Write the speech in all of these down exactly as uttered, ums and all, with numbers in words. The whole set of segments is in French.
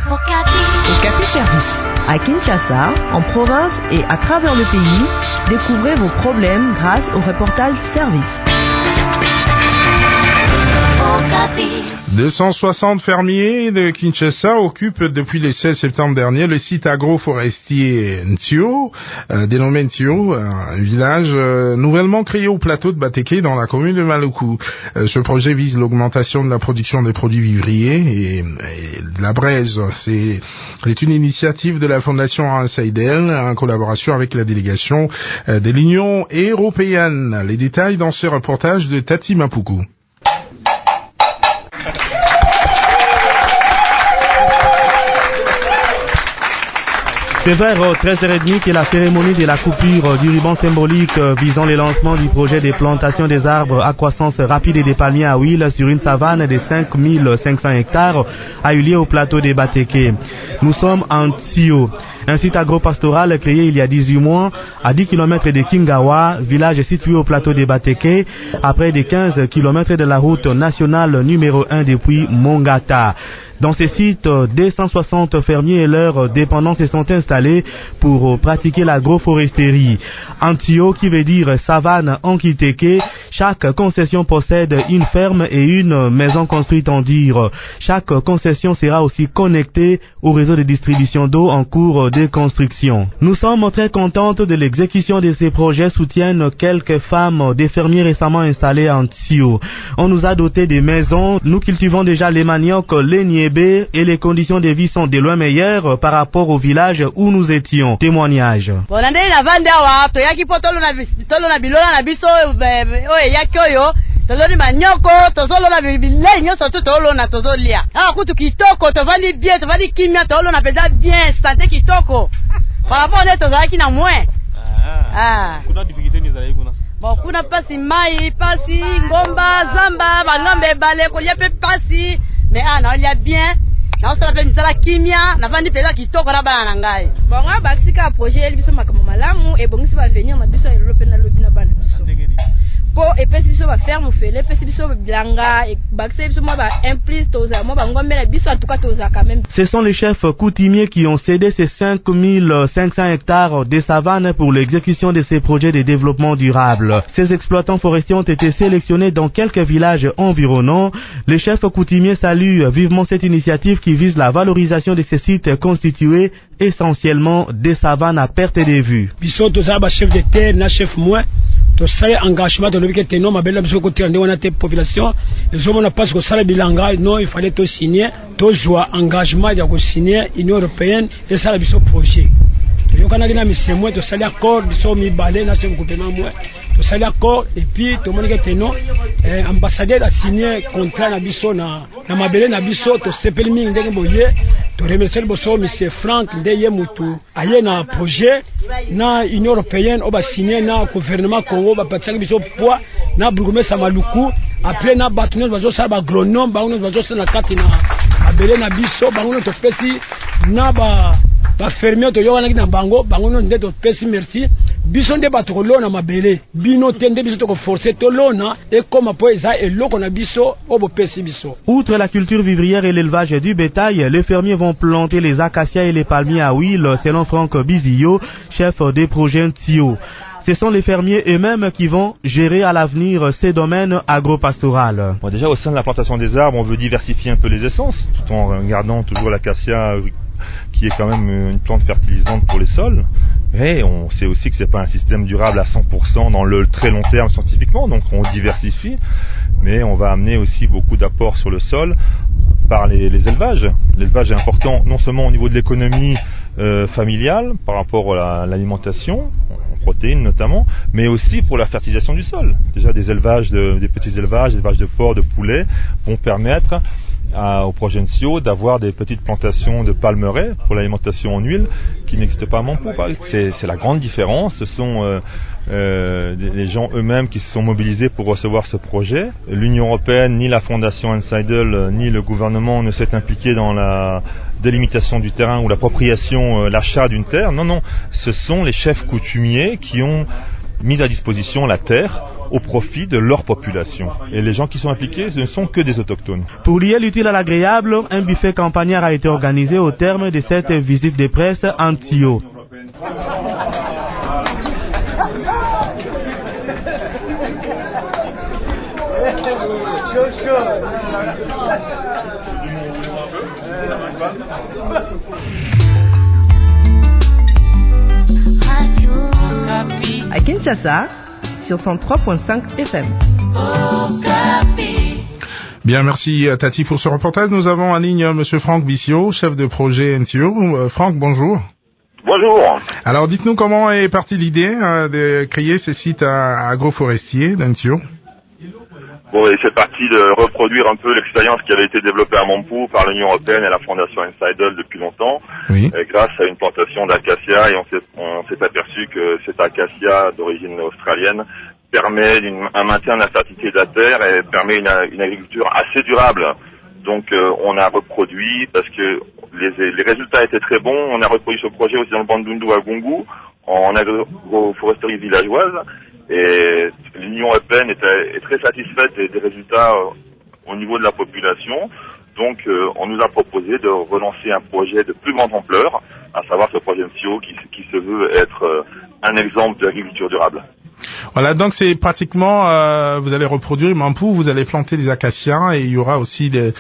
Okapi Service. À Kinshasa, en province et à travers le pays, découvrez vos problèmes grâce au reportage service. deux cent soixante fermiers de Kinshasa occupent depuis le seize septembre dernier le site agroforestier Ntio, euh, dénommé Ntio, un village euh, nouvellement créé au plateau de Bateke dans la commune de Maluku. Euh, ce projet vise l'augmentation de la production des produits vivriers et, et de la braise. C'est, c'est une initiative de la Fondation Ansaidel en collaboration avec la délégation euh, de l'Union européenne. Les détails dans ce reportage de Tati Mapuku. C'est vers treize heures trente que la cérémonie de la coupure du ruban symbolique visant le lancement du projet de plantation des arbres à croissance rapide et des palmiers à huile sur une savane de cinq mille cinq cents hectares a eu lieu au plateau de Bateke. Nous sommes en Ntio, un site agropastoral créé il y a dix-huit mois à dix kilomètres de Kingawa, village situé au plateau de Bateke, à près de quinze kilomètres de la route nationale numéro un depuis Mongata. Dans ces sites, deux cent soixante fermiers et leurs dépendants se sont installés pour pratiquer l'agroforesterie. Ntio, qui veut dire savane en Kiteke, chaque concession possède une ferme et une maison construite en dur. Chaque concession sera aussi connectée au réseau de distribution d'eau en cours de construction. Nous sommes très contentes de l'exécution de ces projets, soutiennent quelques femmes des fermiers récemment installés à Ntio. On nous a doté des maisons, nous cultivons déjà les maniocs, les niébés et les conditions de vie sont de loin meilleures par rapport au village où nous étions. Témoignage. Tozoli manyoko, tozolo na bilei nyoso tu tolo na tozolia. Ah kutu kitoko, tovandi bien, tovandi kimia tolo na peza bien, santé kitoko. Par rapport à tozaki na mwe. Ah. Kuna difficulté ni zali kuna. Bon, kuna pasi mai, pasi ngomba, zamba, balombe bale ko yepe pasi. Mais ah na lia bien. Na osala pe misala kimia, na vandi peza kitoko na bana ngai. Bon, nga basika projet biso makamo malamu e bongisi ba venir na biso Europe na lobi na bana biso. Po e pesi biso ba ferme fele, pesi biso blanga e bakse biso mo ba implice toza mo ba ngombela biso en tout cas toza quand même. Ce sont les chefs coutumiers qui ont cédé ces cinq mille cinq cents hectares de savane pour l'exécution de ces projets de développement durable. Ces exploitants forestiers ont été sélectionnés dans quelques villages environnants. Les chefs coutumiers saluent vivement cette initiative qui vise la valorisation de ces sites constitués essentiellement des savanes à perte de vue. Biso toza ba chef de terre na chef moi to sale engagement de l'objet tenons ma belle biso côté on a tes population les hommes n'a pas que ça bilanga non il fallait to signer to joie engagement de ko signer Union européenne et ça biso projet yo kana gina monsieur moi to sale accord biso mi balé na chef gouvernement moi to sale accord et puis to monique tenons ambassadeur a signé contrat na biso na na mabele na biso to sepeli mingi ndenge boye to remercier boso monsieur Franck ndeye mutu aye na projet na Union européenne oba signé na gouvernement Congo ba pataki biso poids na bourgmestre Maluku après na batuno bazo sala ba agronome ba uno bazo sala kati na mabele na biso ba uno to pesi na ba ba fermier to yona na bango ba uno nde to pesi merci biso nde bato lona mabele bino tende biso to ko forcer to lona et comme po eza eloko na biso obo pesi biso. Outre la culture vivrière et l'élevage du bétail, les fermiers vont planter les acacias et les palmiers à huile selon Franck Bizillo, chef des projets Ntio. Ce sont les fermiers eux-mêmes qui vont gérer à l'avenir ces domaines agro-pastoraux. Bon, déjà au sein de la plantation des arbres, on veut diversifier un peu les essences tout en gardant toujours l'acacia qui est quand même une plante fertilisante pour les sols. Et on sait aussi que c'est pas un système durable à cent pour cent dans le très long terme scientifiquement, donc on diversifie, mais on va amener aussi beaucoup d'apports sur le sol par les, les élevages. L'élevage est important non seulement au niveau de l'économie euh, familiale par rapport à l'alimentation, en protéines notamment, mais aussi pour la fertilisation du sol. Déjà des élevages, de, des petits élevages, des élevages de porcs, de poulets vont permettre À, au projet Ntio d'avoir des petites plantations de palmeraies pour l'alimentation en huile qui n'existent pas à Mampo. C'est, c'est la grande différence. Ce sont euh, euh, les gens eux-mêmes qui se sont mobilisés pour recevoir ce projet. L'Union européenne, ni la Fondation Ansaidel, ni le gouvernement ne s'est impliqué dans la délimitation du terrain ou l'appropriation, euh, l'achat d'une terre. Non, non, ce sont les chefs coutumiers qui ont mis à disposition la terre au profit de leur population. Et les gens qui sont impliqués, ce ne sont que des autochtones. Pour lier l'utile à l'agréable, un buffet campagnard a été organisé au terme de cette visite de presse en Tio. À Kinshasa, sur cent trois point cinq F M. Bien, merci Tati pour ce reportage. Nous avons en ligne Monsieur Franck Bissio, chef de projet N T O. Euh, Franck, bonjour. Bonjour. Alors, dites-nous comment est partie l'idée euh, de créer ce site agroforestier d'N T O. Bon, et c'est parti de reproduire un peu l'expérience qui avait été développée à Mampou par l'Union Européenne et la Fondation Insidel depuis longtemps, oui. Et grâce à une plantation d'acacia, et on s'est, on s'est aperçu que cet acacia d'origine australienne permet une, un maintien de la fertilité de la terre et permet une, une agriculture assez durable. Donc euh, on a reproduit, parce que les, les résultats étaient très bons, on a reproduit ce projet aussi dans le Bandundu à Gungu, en agroforesterie villageoise. Et l'Union européenne est, est très satisfaite des, des résultats euh, au niveau de la population. Donc euh, on nous a proposé de relancer un projet de plus grande ampleur, à savoir ce projet M C O qui, qui se veut être euh, un exemple d'agriculture durable. Voilà, donc c'est pratiquement, euh, vous allez reproduire Mampou, vous allez planter des acacias et il y aura aussi des,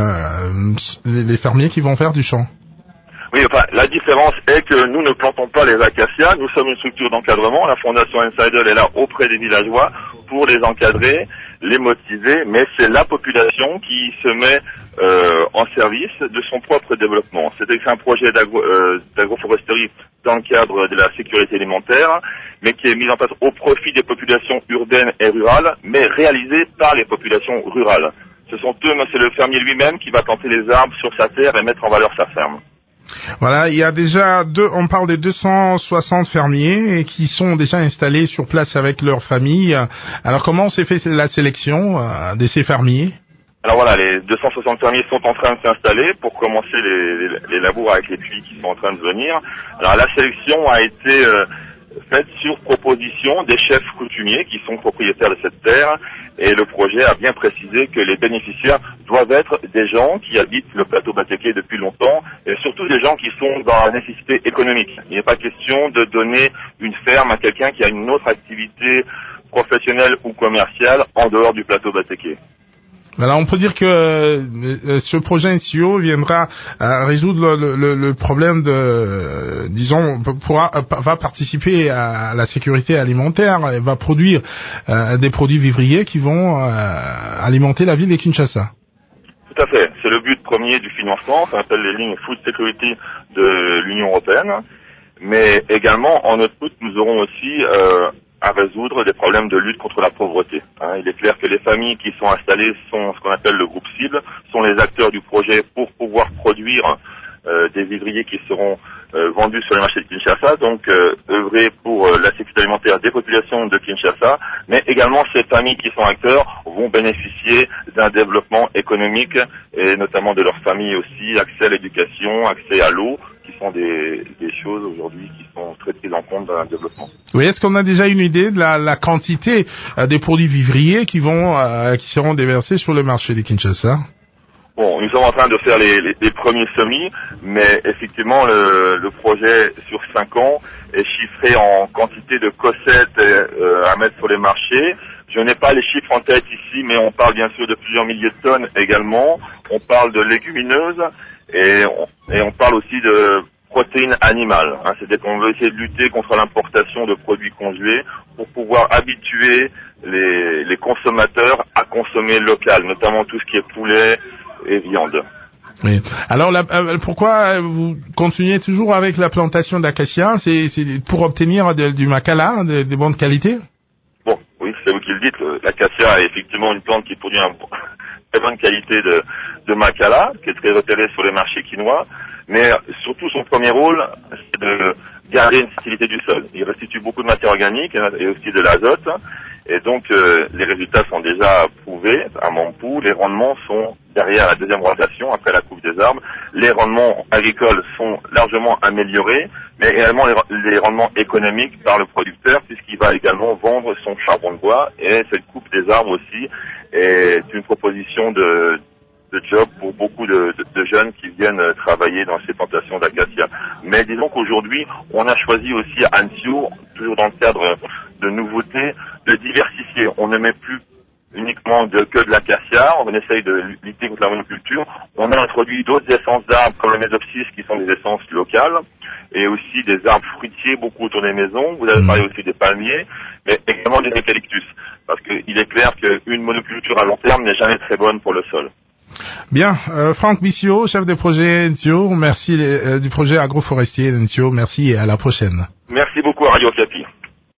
euh, les fermiers qui vont faire du champ. Oui, enfin, la différence est que nous ne plantons pas les acacias, nous sommes une structure d'encadrement, la Fondation Insidel est là auprès des villageois pour les encadrer, les motiver, mais c'est la population qui se met euh, en service de son propre développement. C'est un projet d'agro, euh, d'agroforesterie dans le cadre de la sécurité alimentaire, mais qui est mis en place au profit des populations urbaines et rurales, mais réalisé par les populations rurales. Ce sont eux, c'est le fermier lui-même qui va planter les arbres sur sa terre et mettre en valeur sa ferme. Voilà, il y a déjà deux, on parle de deux cent soixante fermiers qui sont déjà installés sur place avec leur famille. Alors comment s'est fait la sélection euh, de ces fermiers? Alors voilà, les deux cent soixante fermiers sont en train de s'installer pour commencer les, les, les labours avec les puits qui sont en train de venir. Alors la sélection a été euh, faite sur proposition des chefs coutumiers qui sont propriétaires de cette terre, et le projet a bien précisé que les bénéficiaires doivent être des gens qui habitent le plateau Batéké depuis longtemps, et surtout des gens qui sont dans la nécessité économique. Il n'est pas question de donner une ferme à quelqu'un qui a une autre activité professionnelle ou commerciale en dehors du plateau Batéké. Voilà, on peut dire que euh, ce projet N C O viendra euh, résoudre le, le, le problème de, euh, disons, pourra, va participer à la sécurité alimentaire, et va produire euh, des produits vivriers qui vont euh, alimenter la ville de Kinshasa. Tout à fait, c'est le but premier du financement, ça s'appelle les lignes Food Security de l'Union Européenne, mais également en notre route nous aurons aussi euh, à résoudre des problèmes de lutte contre la pauvreté. Hein, il est clair que les familles qui sont installées sont ce qu'on appelle le groupe cible, sont les acteurs du projet pour pouvoir produire euh, des vivriers qui seront euh, vendus sur les marchés de Kinshasa, donc euh, œuvrer pour euh, la sécurité alimentaire des populations de Kinshasa, mais également ces familles qui sont acteurs vont bénéficier d'un développement économique et notamment de leurs familles aussi, accès à l'éducation, accès à l'eau, qui sont des, des choses aujourd'hui qui sont très prises en compte dans le développement. Oui, est-ce qu'on a déjà une idée de la, la quantité euh, des produits vivriers qui vont, euh, qui seront déversés sur le marché de Kinshasa? Bon, nous sommes en train de faire les, les, les premiers semis, mais effectivement le, le projet sur cinq ans est chiffré en quantité de cossettes euh, à mettre sur les marchés. Je n'ai pas les chiffres en tête ici, mais on parle bien sûr de plusieurs milliers de tonnes également. On parle de légumineuses. Et on, et on parle aussi de protéines animales. Hein, c'est-à-dire qu'on veut essayer de lutter contre l'importation de produits congelés pour pouvoir habituer les, les consommateurs à consommer local, notamment tout ce qui est poulet et viande. Oui. Alors, la, euh, pourquoi vous continuez toujours avec la plantation d'acacia? C'est, c'est pour obtenir de, du macala, de, de bonne qualité? Bon, oui, c'est vous qui le dites. L'acacia est effectivement une plante qui produit un très bonne qualité de, de macala, qui est très repérée sur les marchés quinois, mais surtout son premier rôle, c'est de garder une fertilité du sol. Il restitue beaucoup de matière organique et aussi de l'azote, et donc euh, les résultats sont déjà prouvés à Mampou, les rendements sont derrière la deuxième rotation, après la coupe des arbres, les rendements agricoles sont largement améliorés, mais également les, les rendements économiques par le producteur, puisqu'il va également vendre son charbon de bois, et cette coupe des arbres aussi est une proposition de, de job pour beaucoup de, de, de jeunes qui viennent travailler dans ces plantations d'acacia. Mais disons qu'aujourd'hui, on a choisi aussi à Anzio, toujours dans le cadre de nouveautés, de diversifier. On ne met plus uniquement de, que de l'acacia, on essaye de lutter contre la monoculture. On a introduit d'autres essences d'arbres comme le mésopsis qui sont des essences locales et aussi des arbres fruitiers beaucoup autour des maisons. Vous avez parlé aussi des palmiers, mais également des eucalyptus. Parce qu'il est clair qu'une monoculture à long terme n'est jamais très bonne pour le sol. Bien, euh, Franck Bissio, chef de projet N T O, merci euh, du projet agroforestier N T O, merci et à la prochaine. Merci beaucoup à Radio Okapi.